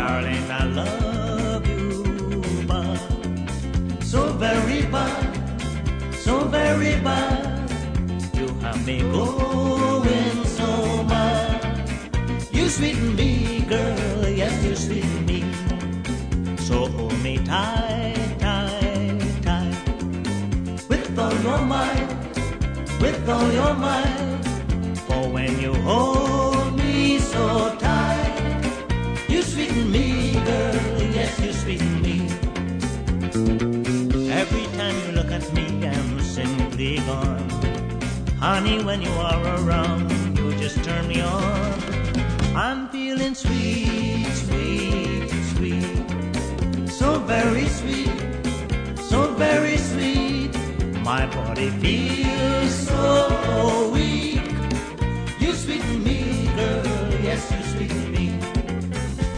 darling, I love you, but so very bad, so very bad. You have me going so mad. You sweeten me, girl, yes, you sweeten me. So hold me tight, tight, tight. With all your might, with all your might. For when you hold me so tight, you sweeten me, girl, yes, you sweeten me. Every time you look at me, I'm simply gone. Honey, when you are around, you just turn me on. I'm feeling sweet, sweet, sweet. So very sweet, so very sweet. My body feels so weak. You sweeten me, girl, yes, you sweeten me.